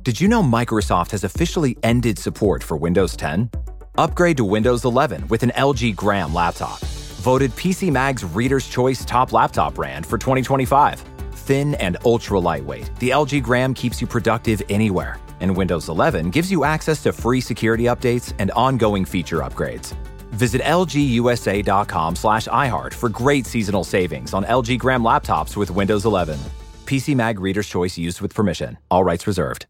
Did you know Microsoft has officially ended support for Windows 10? Upgrade to Windows 11 with an LG Gram laptop. Voted PC Mag's Reader's Choice Top Laptop Brand for 2025. Thin and ultra lightweight, the LG Gram keeps you productive anywhere. And Windows 11 gives you access to free security updates and ongoing feature upgrades. Visit lgusa.com/iHeart for great seasonal savings on LG Gram laptops with Windows 11. PC Mag Reader's Choice used with permission. All rights reserved.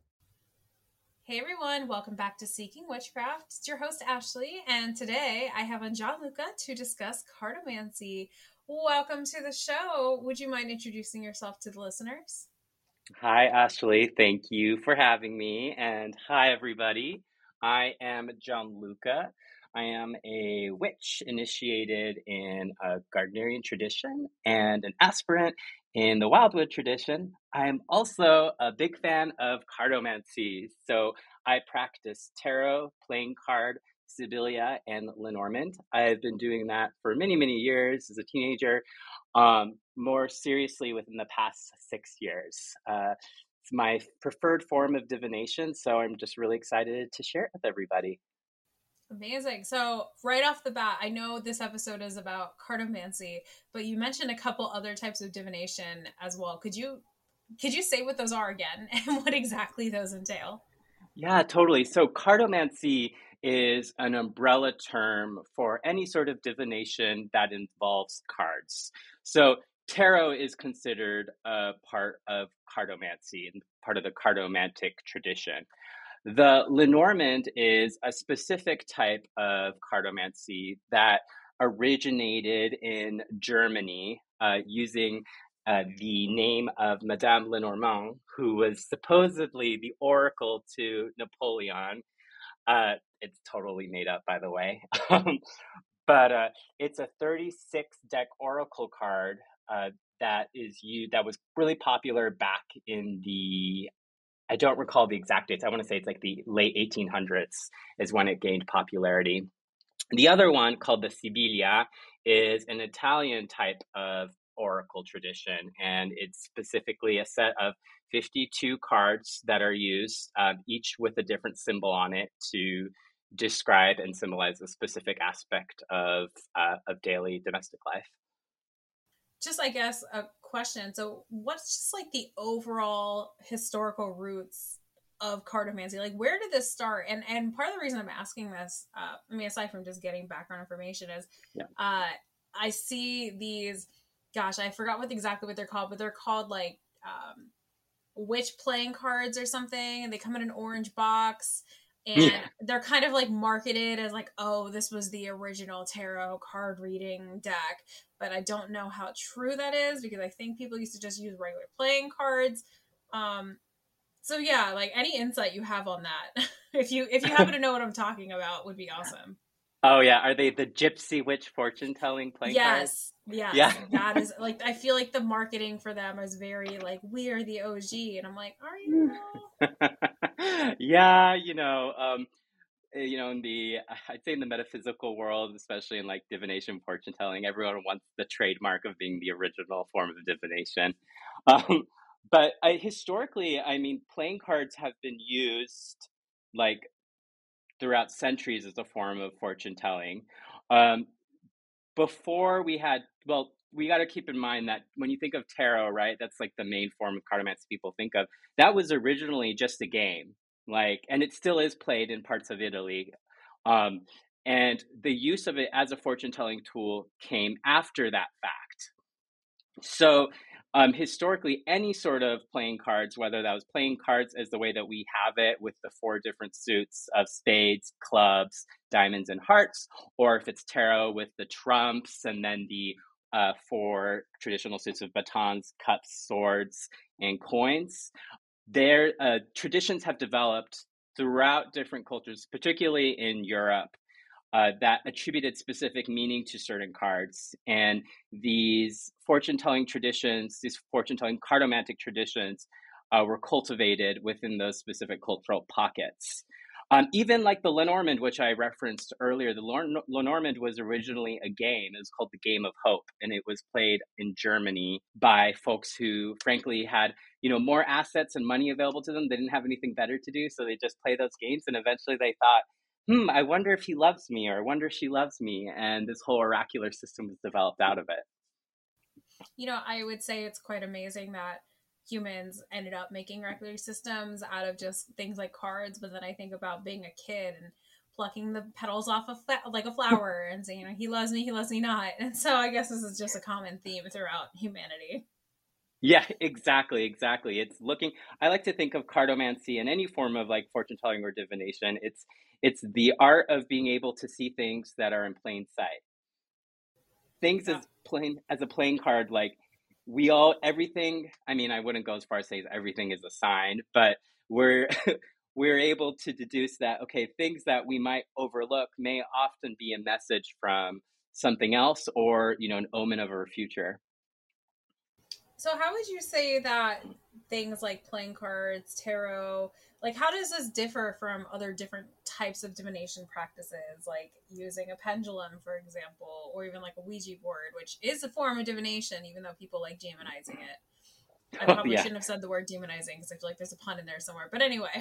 Hey everyone, welcome back to Seeking Witchcraft. It's your host Ashley, and today I have on Gianluca to discuss cartomancy. Welcome to the show. Would you mind introducing yourself to the listeners? Hi, Ashley. Thank you for having me. And hi, everybody. I am Gianluca. I am a witch initiated in a Gardnerian tradition and an aspirant in the Wildwood tradition. I am also a big fan of cartomancy. So I practice tarot, playing card, Sibylla, and Lenormand. I've been doing that for many, many years as a teenager. More seriously within the past 6 years. It's my preferred form of divination, so I'm just really excited to share it with everybody. Amazing. So right off the bat, I know this episode is about cartomancy, but you mentioned a couple other types of divination as well. Could you say what those are again and what exactly those entail? Yeah, totally. So cartomancy is an umbrella term for any sort of divination that involves cards. So tarot is considered a part of cartomancy and part of the cartomantic tradition. The Lenormand is a specific type of cartomancy that originated in Germany using the name of Madame Lenormand, who was supposedly the oracle to Napoleon. It's totally made up, by the way. But it's a 36 deck oracle card that was really popular back in the, I don't recall the exact dates. I want to say it's like the late 1800s is when it gained popularity. The other one, called the Sibylla, is an Italian type of oracle tradition, and it's specifically a set of 52 cards that are used, each with a different symbol on it to describe and symbolize a specific aspect of daily domestic life. Just, I guess, a question. So what's just like the overall historical roots of cartomancy? Like, where did this start? And part of the reason I'm asking this, aside from just getting background information, is I see these, gosh, I forgot exactly what they're called, but they're called like witch playing cards or something, and they come in an orange box. And they're kind of like marketed as like, oh, this was the original tarot card reading deck. But I don't know how true that is, because I think people used to just use regular playing cards. So yeah, like any insight you have on that, if you happen to know what I'm talking about, would be awesome. Oh yeah, are they the gypsy witch fortune telling playing cards? Yes. Yeah. That is like, I feel like the marketing for them is very like, we are the OG, and I'm like, are you? Yeah, in I'd say in the metaphysical world, especially in like divination, fortune telling, everyone wants the trademark of being the original form of divination. But historically, I mean, playing cards have been used like throughout centuries as a form of fortune telling. Before we had, well, we got to keep in mind that when you think of tarot, right, that's like the main form of cartomancy people think of. That was originally just a game, like, and it still is played in parts of Italy. And the use of it as a fortune telling tool came after that fact. So historically, any sort of playing cards, whether that was playing cards as the way that we have it with the 4 different suits of spades, clubs, diamonds, and hearts, or if it's tarot with the trumps and then the 4 traditional suits of batons, cups, swords, and coins, their traditions have developed throughout different cultures, particularly in Europe, that attributed specific meaning to certain cards. And these fortune-telling traditions, these fortune-telling cartomantic traditions were cultivated within those specific cultural pockets. Even like the Lenormand, which I referenced earlier, the Lenormand was originally a game. It was called the Game of Hope, and it was played in Germany by folks who, frankly, had more assets and money available to them. They didn't have anything better to do, so they just play those games. And eventually they thought, I wonder if he loves me, or I wonder if she loves me. And this whole oracular system was developed out of it. I would say it's quite amazing that humans ended up making oracular systems out of just things like cards. But then I think about being a kid and plucking the petals off like a flower and saying, he loves me not. And so I guess this is just a common theme throughout humanity. Yeah, exactly. I like to think of cartomancy and any form of like fortune telling or divination. It's the art of being able to see things that are in plain sight. Things as a playing card, like everything, I wouldn't go as far as saying everything is a sign, but we're we're able to deduce that, okay, things that we might overlook may often be a message from something else, or an omen of our future. So how would you say that things like playing cards, tarot, like how does this differ from other different types of divination practices, like using a pendulum, for example, or even like a Ouija board, which is a form of divination, even though people like demonizing it? I probably shouldn't have said the word demonizing because I feel like there's a pun in there somewhere. But anyway,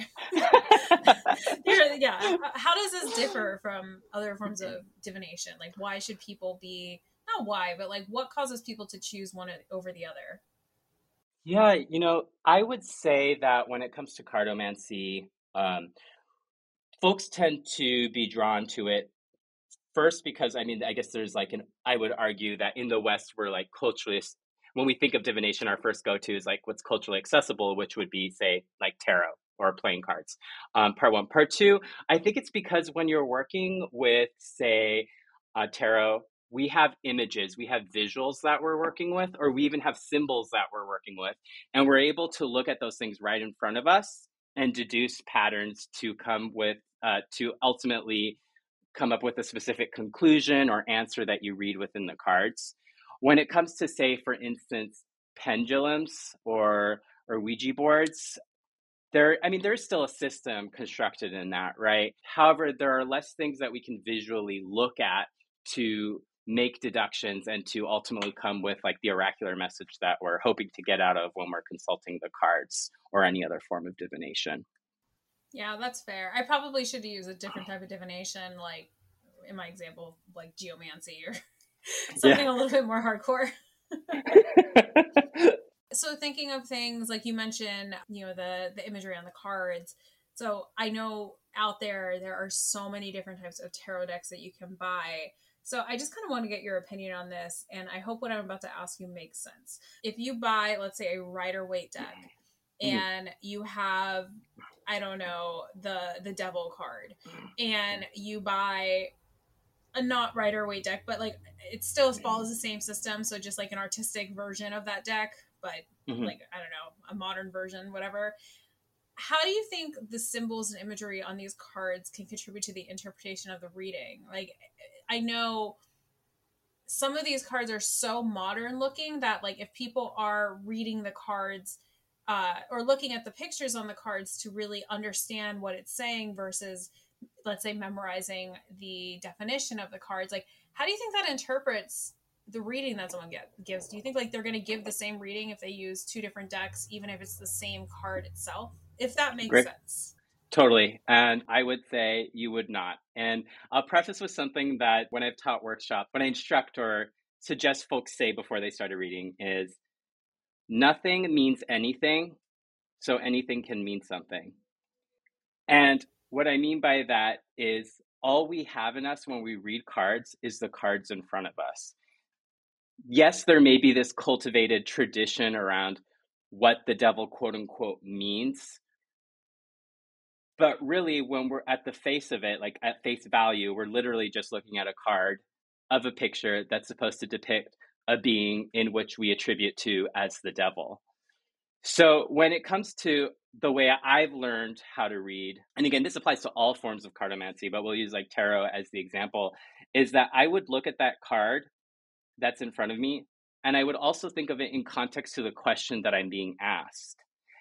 yeah. How does this differ from other forms of divination? Like, why should people be, not why, but like what causes people to choose one over the other? Yeah, I would say that when it comes to cartomancy, folks tend to be drawn to it first because, I guess there's I would argue that in the West, we're like culturally, when we think of divination, our first go-to is like what's culturally accessible, which would be, say, like tarot or playing cards. Part one. Part two, I think it's because when you're working with, say, tarot, we have images, we have visuals that we're working with, or we even have symbols that we're working with. And we're able to look at those things right in front of us and deduce patterns to to ultimately come up with a specific conclusion or answer that you read within the cards. When it comes to, say, for instance, pendulums or Ouija boards, there's still a system constructed in that, right? However, there are less things that we can visually look at to make deductions and to ultimately come with like the oracular message that we're hoping to get out of when we're consulting the cards or any other form of divination. Yeah, that's fair. I probably should use a different type of divination, like in my example, like geomancy or something a little bit more hardcore. So thinking of things like you mentioned, the imagery on the cards. So I know out there are so many different types of tarot decks that you can buy. So I just kind of want to get your opinion on this, and I hope what I'm about to ask you makes sense. If you buy, let's say, a Rider-Waite deck, and you have, I don't know, the Devil card, and you buy a not Rider-Waite deck, but like it still follows the same system, so just like an artistic version of that deck, but like, I don't know, a modern version, whatever. How do you think the symbols and imagery on these cards can contribute to the interpretation of the reading? Like, I know some of these cards are so modern looking that like if people are reading the cards or looking at the pictures on the cards to really understand what it's saying versus, let's say, memorizing the definition of the cards, like how do you think that interprets the reading that someone gives? Do you think like they're going to give the same reading if they use two different decks, even if it's the same card itself? If that makes sense. Totally. And I would say you would not. And I'll preface with something that when I've taught workshops, when I instruct or suggest folks say before they start a reading is nothing means anything, so anything can mean something. And what I mean by that is all we have in us when we read cards is the cards in front of us. Yes, there may be this cultivated tradition around what the devil, quote unquote, means. But really, when we're at the face of it, like at face value, we're literally just looking at a card of a picture that's supposed to depict a being in which we attribute to as the devil. So when it comes to the way I've learned how to read, and again, this applies to all forms of cartomancy, but we'll use like tarot as the example, is that I would look at that card that's in front of me, and I would also think of it in context to the question that I'm being asked.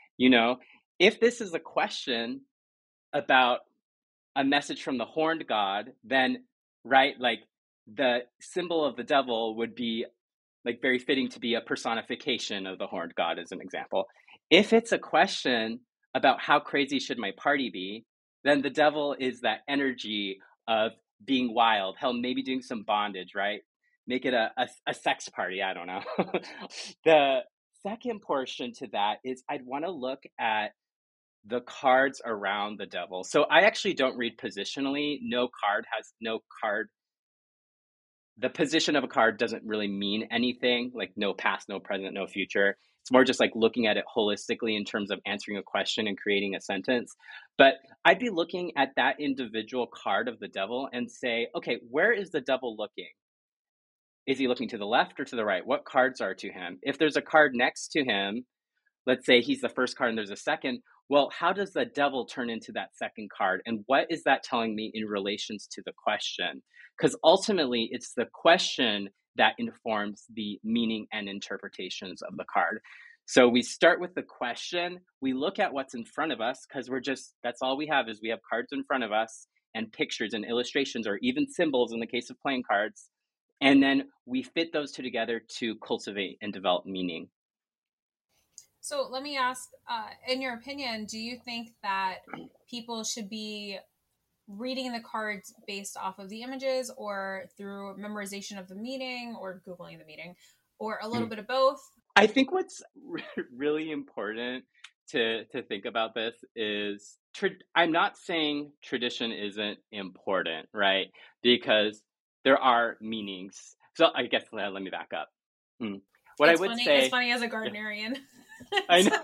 If this is a question about a message from the horned god, then, right, like the symbol of the devil would be like very fitting to be a personification of the horned god as an example. If it's a question about how crazy should my party be, then the devil is that energy of being wild. Hell, maybe doing some bondage, right? Make it a sex party. I don't know. The second portion to that is I'd want to look at the cards around the devil. So I actually don't read positionally. No card. The position of a card doesn't really mean anything, like no past, no present, no future. It's more just like looking at it holistically in terms of answering a question and creating a sentence. But I'd be looking at that individual card of the devil and say, okay, where is the devil looking? Is he looking to the left or to the right? What cards are to him? If there's a card next to him, let's say he's the first card and there's a second, well, how does the devil turn into that second card? And what is that telling me in relations to the question? Because ultimately, it's the question that informs the meaning and interpretations of the card. So we start with the question, we look at what's in front of us, because that's all we have is we have cards in front of us and pictures and illustrations or even symbols in the case of playing cards. And then we fit those two together to cultivate and develop meaning. So let me ask, in your opinion, do you think that people should be reading the cards based off of the images or through memorization of the meaning or Googling the meaning or a little bit of both? I think what's really important to think about this is I'm not saying tradition isn't important, right? Because there are meanings. So I guess let me back up. What it's I would funny, say, it's funny as a Gardnerian. I know.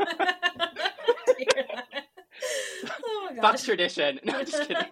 Oh my gosh. Fuck tradition. No, just kidding.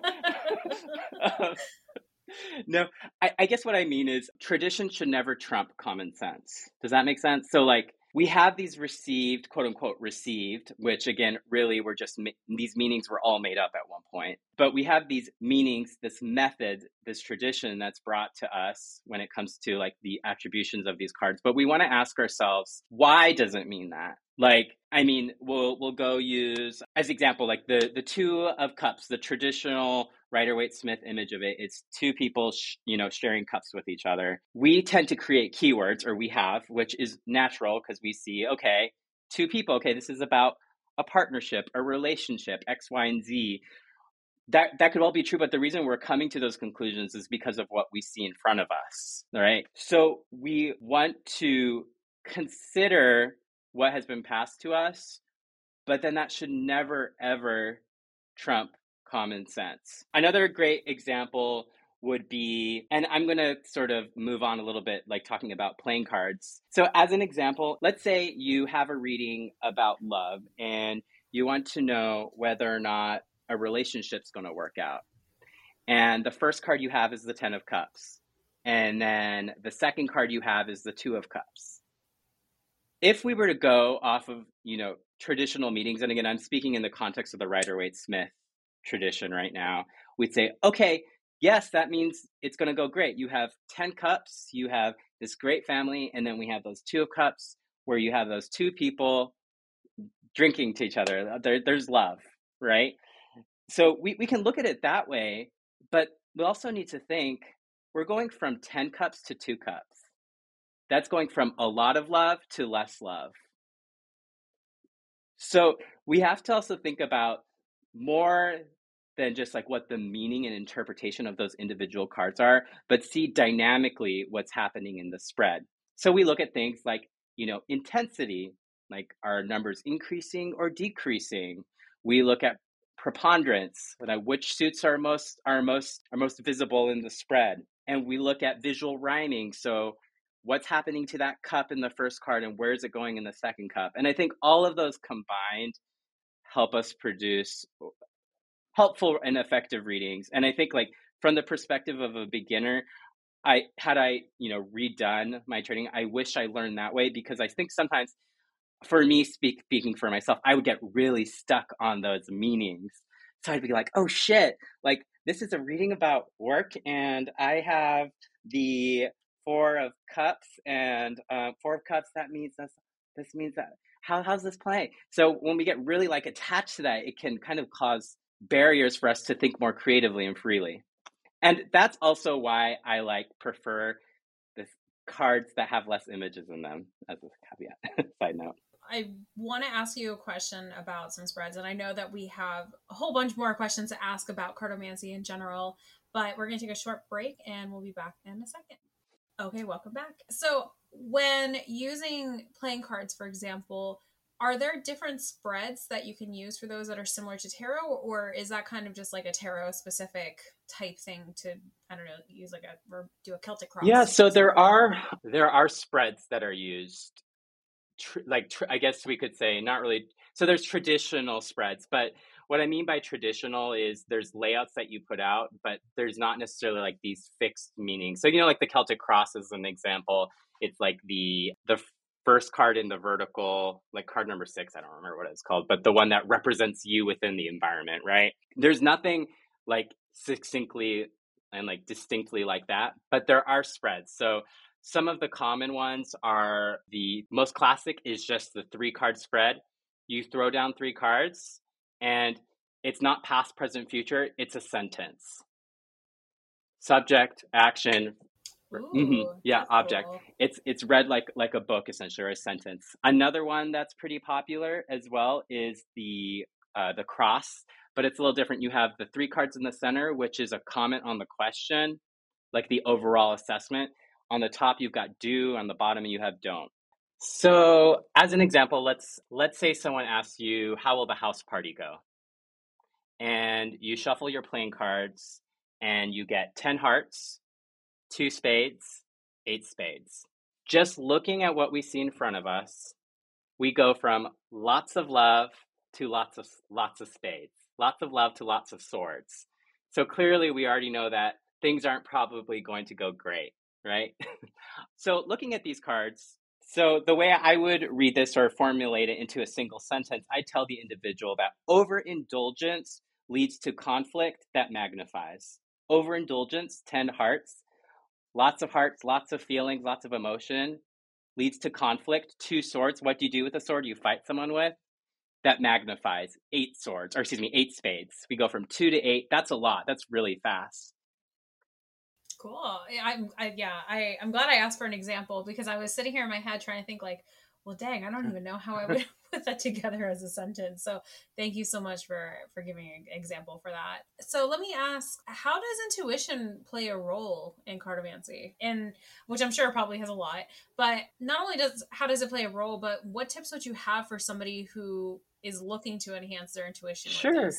No, I guess what I mean is tradition should never trump common sense. Does that make sense? So like we have these received, quote unquote, received, which again, really were just, these meanings were all made up at one point. But we have these meanings, this method, this tradition that's brought to us when it comes to like the attributions of these cards. But we want to ask ourselves, why does it mean that? Like, I mean, we'll go use as example, like the Two of Cups, the traditional Rider-Waite-Smith image of it. It's two people, sharing cups with each other. We tend to create keywords, or we have, which is natural because we see, okay, two people. Okay, this is about a partnership, a relationship, X, Y, and Z. That could all be true, but the reason we're coming to those conclusions is because of what we see in front of us, all right? So we want to consider what has been passed to us, but then that should never, ever trump common sense. Another great example would be, and I'm going to sort of move on a little bit, like talking about playing cards. So as an example, let's say you have a reading about love and you want to know whether or not a relationship's going to work out. And the first card you have is the 10 of Cups. And then the second card you have is the 2 of Cups. If we were to go off of, traditional meetings, and again, I'm speaking in the context of the Rider-Waite-Smith tradition right now, we'd say, okay, yes, that means it's going to go great. You have 10 cups, you have this great family, and then we have those 2 of Cups where you have those two people drinking to each other. There's love, right? So we can look at it that way, but we also need to think we're going from 10 cups to 2 cups. That's going from a lot of love to less love. So we have to also think about more than just like what the meaning and interpretation of those individual cards are, but see dynamically what's happening in the spread. So we look at things like, intensity, like are numbers increasing or decreasing? We look at preponderance, which suits are most visible in the spread. And we look at visual rhyming. So what's happening to that cup in the first card and where is it going in the second cup? And I think all of those combined help us produce helpful and effective readings. And I think like from the perspective of a beginner, had I redone my training, I wish I learned that way, because I think sometimes for me, speaking for myself, I would get really stuck on those meanings. So I'd be like, oh shit, like this is a reading about work and I have the 4 of Cups and 4 of Cups, that means this means that, how's this playing? So when we get really like attached to that, it can kind of cause barriers for us to think more creatively and freely. And that's also why I prefer the cards that have less images in them, as a caveat. Side note. I want to ask you a question about some spreads, and I know that we have a whole bunch more questions to ask about cartomancy in general, but we're going to take a short break and we'll be back in a second. Okay, welcome back. So when using playing cards, for example, are there different spreads that you can use for those that are similar to tarot, or is that kind of just like a tarot specific type thing to, I don't know, use like or do a Celtic cross? Yeah, so there are spreads that are used, I guess we could say not really. So there's traditional spreads, but what I mean by traditional is there's layouts that you put out, but there's not necessarily like these fixed meanings. So, like the Celtic cross is an example. It's like the first card in the vertical, like card number 6, I don't remember what it's called, but the one that represents you within the environment, right? There's nothing like succinctly and like distinctly like that, but there are spreads. So some of the common ones are, the most classic is just the 3-card spread. You throw down 3 cards and it's not past, present, future. It's a sentence. Subject, action. Ooh, yeah, object. Cool. It's read like a book essentially, or a sentence. Another one that's pretty popular as well is the cross, but it's a little different. You have the 3 cards in the center, which is a comment on the question, like the overall assessment. On the top, you've got do. On the bottom, you have don't. So as an example, let's say someone asks you, how will the house party go? And you shuffle your playing cards and you get 10 hearts, 2 spades, 8 spades. Just looking at what we see in front of us, we go from lots of love to lots of spades, lots of love to lots of swords. So clearly we already know that things aren't probably going to go great, right? So looking at these cards, so the way I would read this or formulate it into a single sentence, I tell the individual that overindulgence leads to conflict that magnifies. Overindulgence, 10 hearts, lots of feelings, lots of emotion, leads to conflict. 2 swords, what do you do with a sword you fight someone with? That magnifies. 8 spades. We go from 2 to 8. That's a lot. That's really fast. Cool. I'm glad I asked for an example, because I was sitting here in my head trying to think like, well, dang, I don't even know how I would put that together as a sentence. So thank you so much for giving an example for that. So let me ask, how does intuition play a role in cartomancy? And which I'm sure probably has a lot, but not only how does it play a role, but what tips would you have for somebody who is looking to enhance their intuition? Sure.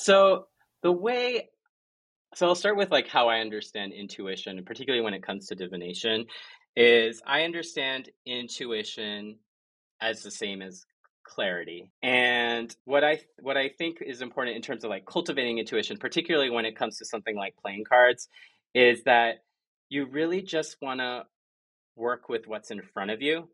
So I'll start with like how I understand intuition, and particularly when it comes to divination, is I understand intuition as the same as clarity. And what I think is important in terms of like cultivating intuition, particularly when it comes to something like playing cards, is that you really just want to work with what's in front of you.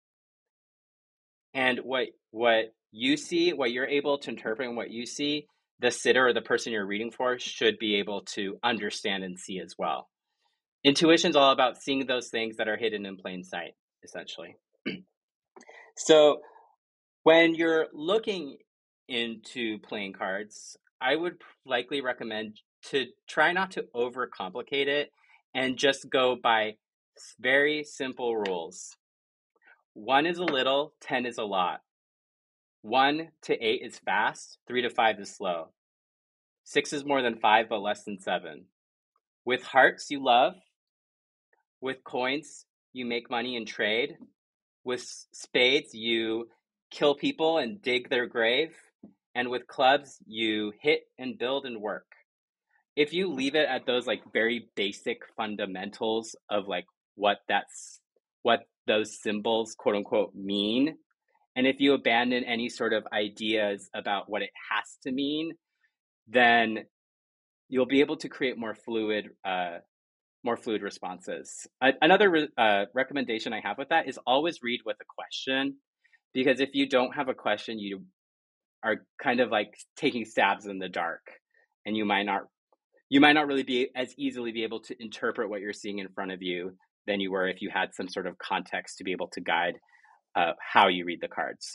And what you see, what you're able to interpret and what you see, the sitter or the person you're reading for should be able to understand and see as well. Intuition is all about seeing those things that are hidden in plain sight, essentially. So when you're looking into playing cards, I would likely recommend to try not to overcomplicate it and just go by very simple rules. 1 is a little, 10 is a lot. 1 to 8 is fast, 3 to 5 is slow. 6 is more than 5, but less than 7. With hearts, you love. With coins, you make money and trade. With spades, you kill people and dig their grave. And with clubs, you hit and build and work. If you leave it at those like very basic fundamentals of like what those symbols, quote unquote, mean, and if you abandon any sort of ideas about what it has to mean, then you'll be able to create more fluid responses. Another recommendation I have with that is always read with a question, because if you don't have a question, you are kind of like taking stabs in the dark, and you might not really be as easily be able to interpret what you're seeing in front of you than you were if you had some sort of context to be able to guide how you read the cards.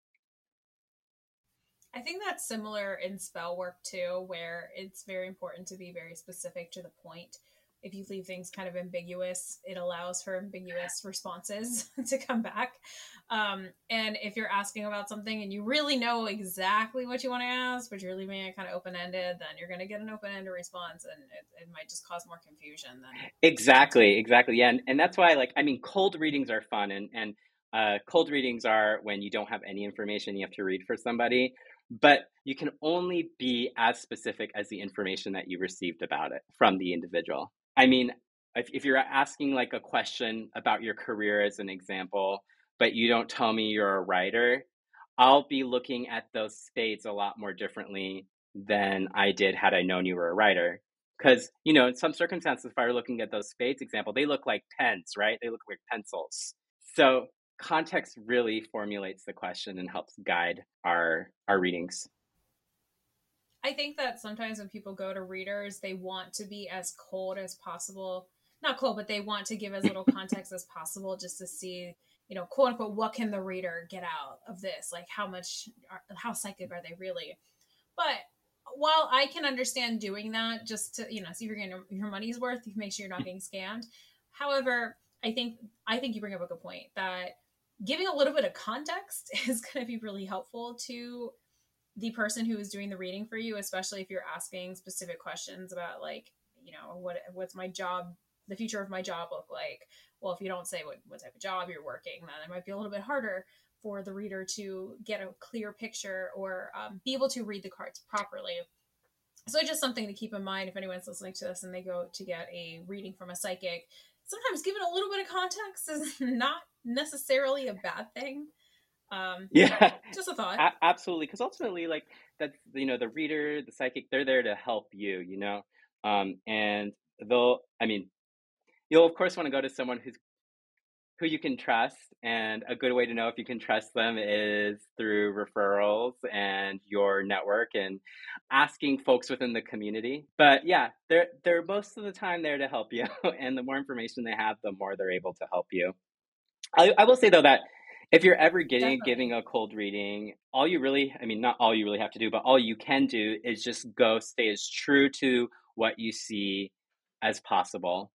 I think that's similar in spell work too, where it's very important to be very specific to the point if you leave things kind of ambiguous, it allows for ambiguous responses to come back. And if you're asking about something and you really know exactly what you want to ask, but you're leaving it kind of open-ended, then you're going to get an open-ended response, and it might just cause more confusion than Exactly. Yeah. And that's why, like, I mean, cold readings are fun. And cold readings are when you don't have any information you have to read for somebody, but you can only be as specific as the information that you received about it from the individual. I mean, if you're asking like a question about your career as an example, but you don't tell me you're a writer, I'll be looking at those spades a lot more differently than I did had I known you were a writer. Because, you know, in some circumstances, if I were looking at those spades example, they look like pens, right? They look like pencils. So context really formulates the question and helps guide our readings. I think that sometimes when people go to readers, they want to be as cold as possible. Not cold, but they want to give as little context as possible just to see, you know, quote unquote, what can the reader get out of this? Like how psychic are they really? But while I can understand doing that just to, you know, see if you're getting your money's worth, make sure you're not getting scammed. However, I think you bring up a good point that giving a little bit of context is going to be really helpful to the person who is doing the reading for you, especially if you're asking specific questions about, like, you know, what's my job, the future of my job look like? Well, if you don't say what type of job you're working, then it might be a little bit harder for the reader to get a clear picture or be able to read the cards properly. So just something to keep in mind if anyone's listening to this and they go to get a reading from a psychic. Sometimes giving a little bit of context is not necessarily a bad thing. Yeah, just a thought. Absolutely, because ultimately, like, that's, you know, the reader, the psychic, they're there to help you, you know, and I mean, you'll of course want to go to someone who you can trust, and a good way to know if you can trust them is through referrals and your network and asking folks within the community. But yeah, they're most of the time there to help you, and the more information they have, the more they're able to help you. I will say though that if you're ever giving a cold reading, all you really, I mean, not all you really have to do, but all you can do is just stay as true to what you see as possible.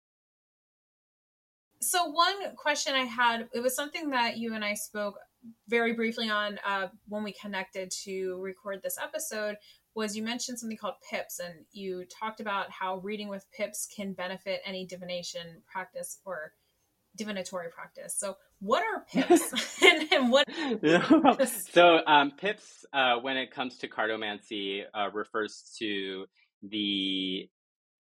So one question I had, it was something that you and I spoke very briefly on when we connected to record this episode, was you mentioned something called pips, and you talked about how reading with pips can benefit any divination practice or divinatory practice. So what are pips and what? So pips, when it comes to cartomancy, refers to the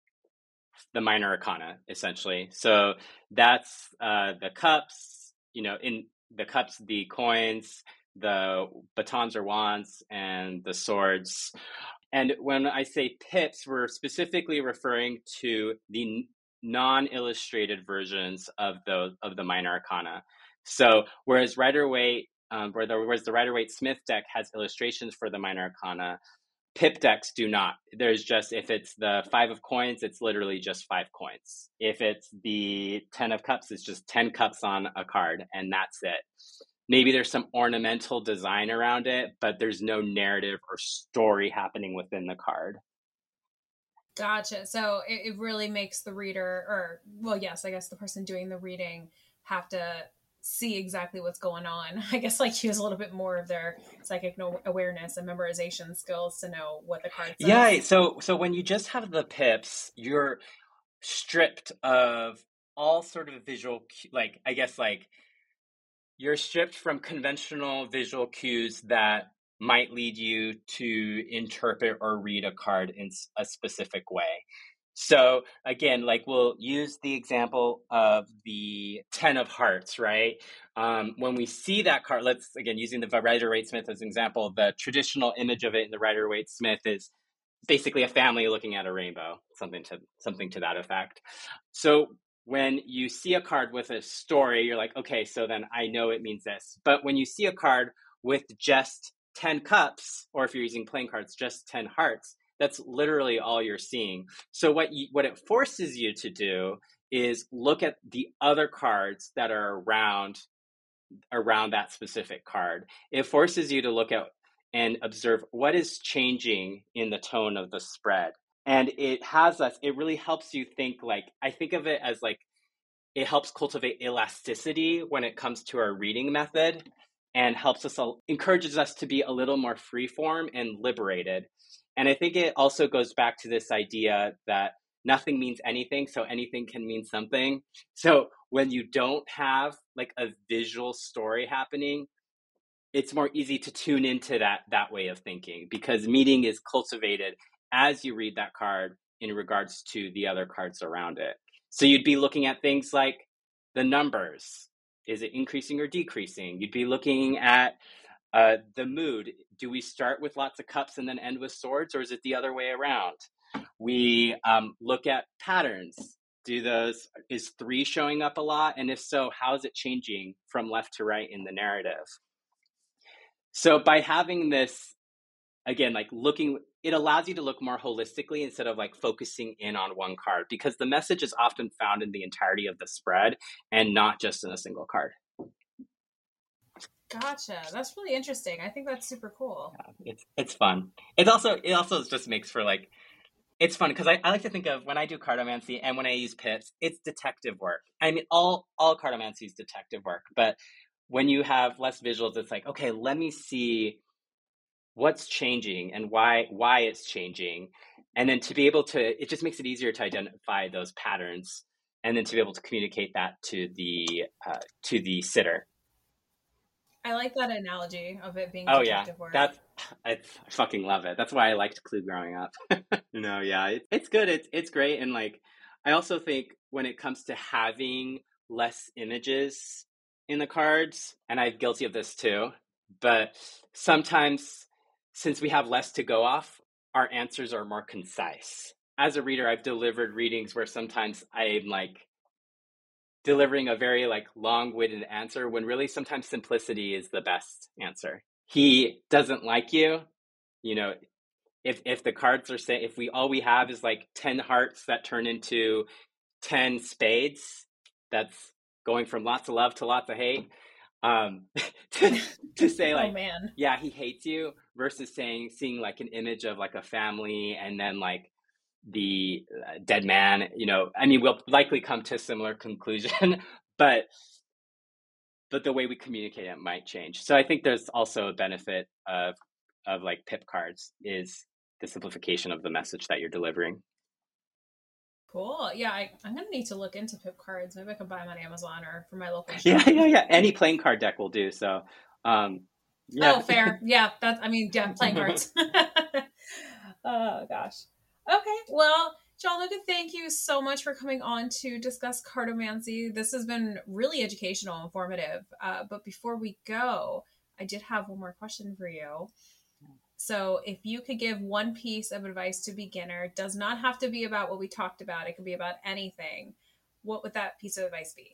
minor arcana, essentially. So that's the cups, you know, in the cups, the coins, the batons or wands, and the swords. And when I say pips, we're specifically referring to the non-illustrated versions of the minor arcana. So whereas the Rider-Waite-Smith deck has illustrations for the minor arcana, pip decks do not. There's just, if it's the 5 of coins, it's literally just 5 coins. If it's the 10 of cups, it's just 10 cups on a card, and that's it. Maybe there's some ornamental design around it, but there's no narrative or story happening within the card. Gotcha. So it really makes the reader, or, well, yes, I guess the person doing the reading have to see exactly what's going on. I guess, like, use a little bit more of their psychic awareness and memorization skills to know what the card says. Yeah. So when you just have the pips, you're stripped of all sort of visual, like, I guess, like, you're stripped from conventional visual cues that might lead you to interpret or read a card in a specific way. So again, like, we'll use the example of the 10 of hearts, right? When we see that card, let's, again, using the Rider-Waite-Smith as an example, the traditional image of it in the Rider-Waite-Smith is basically a family looking at a rainbow, something to that effect. So when you see a card with a story, you're like, okay, so then I know it means this. But when you see a card with just 10 cups, or if you're using playing cards, just 10 hearts, that's literally all you're seeing. So what it forces you to do is look at the other cards that are around that specific card. It forces you to look at and observe what is changing in the tone of the spread. And it really helps you think, like, I think of it as like, it helps cultivate elasticity when it comes to our reading method, and encourages us to be a little more freeform and liberated. And I think it also goes back to this idea that nothing means anything, so anything can mean something. So when you don't have like a visual story happening, it's more easy to tune into that way of thinking, because meaning is cultivated as you read that card in regards to the other cards around it. So you'd be looking at things like the numbers. Is it increasing or decreasing? You'd be looking at the mood. Do we start with lots of cups and then end with swords, or is it the other way around? We look at patterns. Is 3 showing up a lot? And if so, how is it changing from left to right in the narrative? So by having this, again, like it allows you to look more holistically instead of like focusing in on one card, because the message is often found in the entirety of the spread and not just in a single card. Gotcha. That's really interesting. I think that's super cool. Yeah, it's fun. It also just makes for like, it's fun because I like to think of when I do cartomancy and when I use pips, it's detective work. I mean, all cartomancy is detective work, but when you have less visuals, it's like, okay, let me see what's changing and why it's changing. And then to be able to, it just makes it easier to identify those patterns, and then to be able to communicate that to the sitter. I like that analogy of it being detective work. I fucking love it. That's why I liked Clue growing up. It's good. It's great. And like, I also think when it comes to having less images in the cards, and I'm guilty of this too, but sometimes since we have less to go off, our answers are more concise. As a reader, I've delivered readings where sometimes I'm like delivering a very like long-winded answer, when really sometimes simplicity is the best answer. He doesn't like you, you know, if the cards are saying, if all we have is like 10 hearts that turn into 10 spades, that's going from lots of love to lots of hate. To say like, oh, man. Yeah, he hates you, versus seeing like an image of like a family and then like the dead man, I mean, we'll likely come to a similar conclusion, but the way we communicate it might change. So I think there's also a benefit of like pip cards, is the simplification of the message that you're delivering. Cool. Yeah, I'm going to need to look into pip cards. Maybe I can buy them on Amazon or from my local shop. Yeah. Any playing card deck will do. So, yeah. Oh, fair. Yeah, playing cards. Oh, gosh. Okay. Well, Gianluca, thank you so much for coming on to discuss cartomancy. This has been really educational and informative. But before we go, I did have one more question for you. So if you could give one piece of advice to a beginner, it does not have to be about what we talked about. It could be about anything. What would that piece of advice be?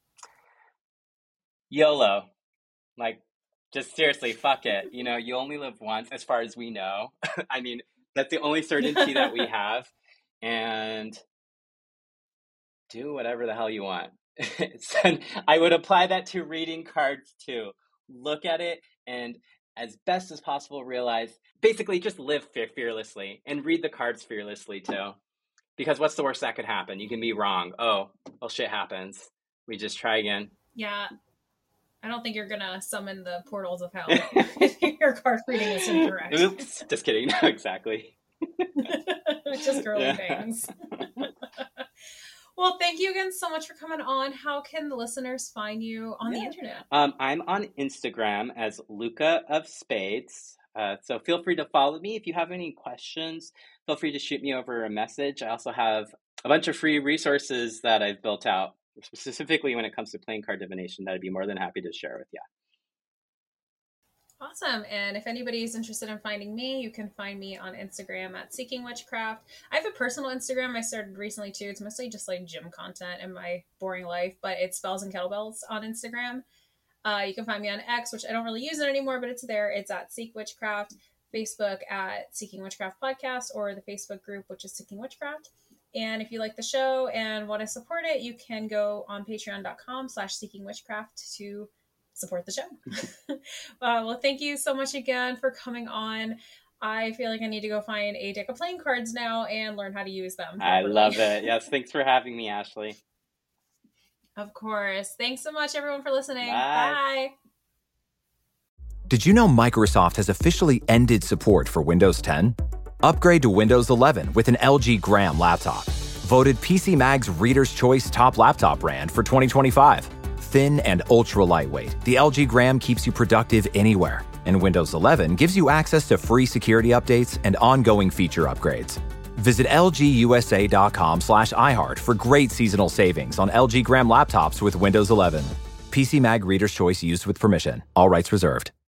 YOLO. Like, just seriously, fuck it. You only live once, as far as we know. I mean, that's the only certainty that we have. And do whatever the hell you want. I would apply that to reading cards too. Look at it and, as best as possible, realize, basically just live fearlessly and read the cards fearlessly too. Because what's the worst that could happen? You can be wrong. Oh, well, shit happens. We just try again. Yeah. I don't think you're going to summon the portals of hell if your card reading is incorrect. Oops. Just kidding. No, exactly. Just girly things. Well, thank you again so much for coming on. How can the listeners find you on the internet? I'm on Instagram as Luca of Spades. So feel free to follow me. If you have any questions, feel free to shoot me over a message. I also have a bunch of free resources that I've built out, specifically when it comes to playing card divination, that I'd be more than happy to share with you. Awesome. And if anybody's interested in finding me, you can find me on Instagram at Seeking Witchcraft. I have a personal Instagram I started recently too. It's mostly just like gym content in my boring life, but it's Spells and Kettlebells on Instagram. You can find me on X, which I don't really use it anymore, but it's there. It's at Seek Witchcraft. Facebook at Seeking Witchcraft Podcast, or the Facebook group, which is Seeking Witchcraft. And if you like the show and want to support it, you can go on patreon.com/Seeking Witchcraft to support the show. Well, thank you so much again for coming on. I feel like I need to go find a deck of playing cards now and learn how to use them properly. I love it. Yes, thanks for having me, Ashley. Of course. Thanks so much, everyone, for listening. Bye. Bye. Did you know Microsoft has officially ended support for Windows 10? Upgrade to Windows 11 with an LG Gram laptop. Voted PC Mag's Reader's Choice Top Laptop Brand for 2025. Thin and ultra lightweight, the LG Gram keeps you productive anywhere. And Windows 11 gives you access to free security updates and ongoing feature upgrades. Visit lgusa.com/iHeart for great seasonal savings on LG Gram laptops with Windows 11. PC Mag Reader's Choice used with permission. All rights reserved.